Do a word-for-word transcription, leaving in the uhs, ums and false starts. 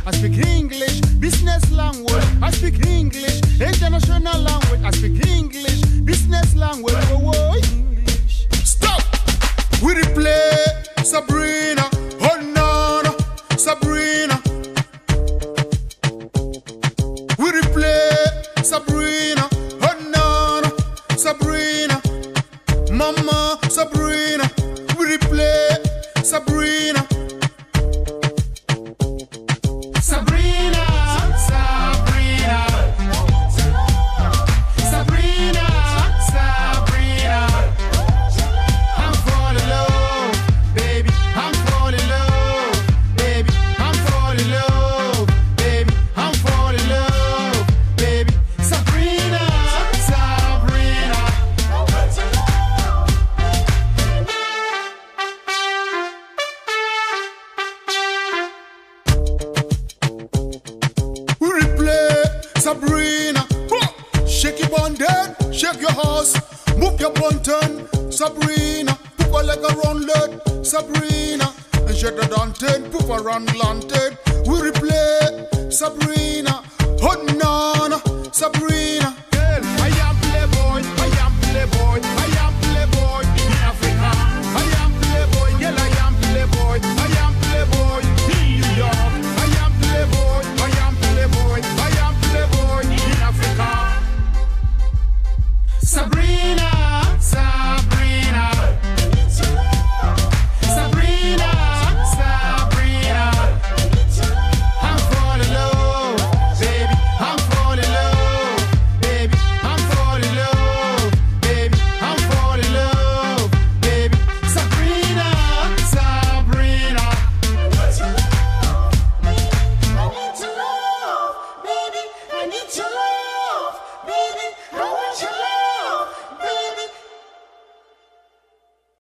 I speak English, business language. I speak English, international language. I speak English, business language. Oh, oh. Stop! We replay Sabrina. Oh no, no. Sabrina. We replay Sabrina. Oh no, no. Sabrina. Mama Sabrina. We replay Sabrina. Sabrina, Sabrina, Sabrina, Sabrina. I'm falling in love, baby. I'm falling in love, baby. I'm falling in love, baby. I'm falling in love, baby. Sabrina, Sabrina. We replay Sabrina. Shake your bonded, shake your horse, move your button, Sabrina. Poof her like a roundlet, Sabrina. And shake the danted, poof around lanted. We replay Sabrina.